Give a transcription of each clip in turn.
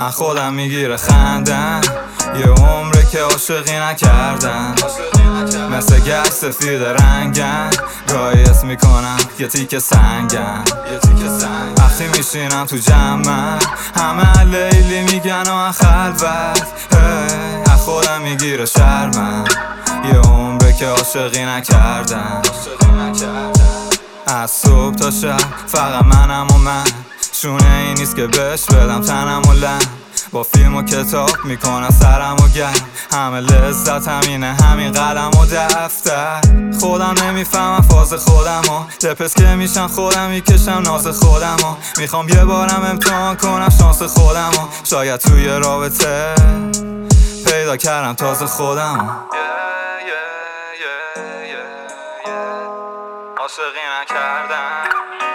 خودم میگیره خندم، یه عمره که عاشقی نکردم. مثل گچ سفید رنگم، گاهی حس میکنم یه تیکه سنگم. وقتی میشینم تو جمع همه لیلی میگن و خلوت. خودم میگیره شرمم، یه عمره که عاشقی نکردم. از صبح تا شب فقط منم و من، شونه این نیست که بهش بدم تنم و لم. با فیلم و کتاب میکنم سرم و گرم، همه لذت همینه، همین قلم و دفتر. خودم نمیفهمم فاز خودم و لپس که میشم خودم میکشم ناز خودم و میخوام یه بارم امتحان کنم شانس خودم و شاید توی رابطه پیدا کردم تازه خودم. عاشقی نکردم،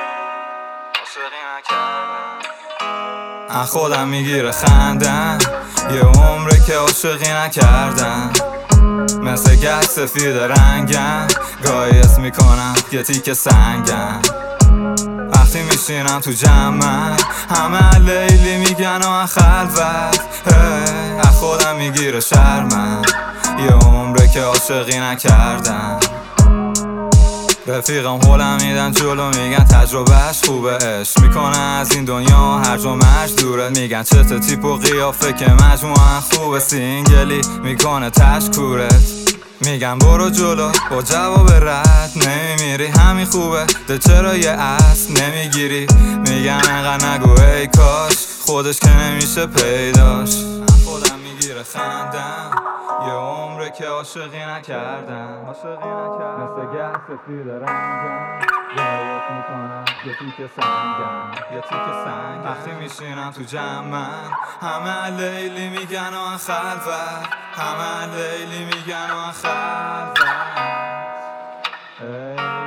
خودم میگیره خندم، یه عمره که عاشقی نکردم. مثل گچ سفید رنگم، گاهی حس میکنم یه تیکه سنگم. وقتی میشینم تو جمع همه لیلی میگن و خلوت. خودم میگیره شرمم، یه عمره که عاشقی نکردم. رفیقم هولم میدن جلو، میگن تجربهش خوبه، عشق میکنه از این دنیا هر جا مرج دوره. میگن چته تیپ و قیافه که مجموعه خوبه، سینگلی میکنه تشکورت. میگن برو جلو با جواب رد نمیمیری، همین خوبه ده چرا یه اصل نمیگیری. میگن انقدر نگو ای کاش، خودش که نمیشه پیداش. خودم میگیره خندم، یه عمره که عاشقی نکردم. مثل گچ سفید رنگم، گاهی میکنم یه تیکه سنگم. وقتی میشینم تو جمع همه لیلی میگن و خلوت، همه لیلی میگن و خلوت.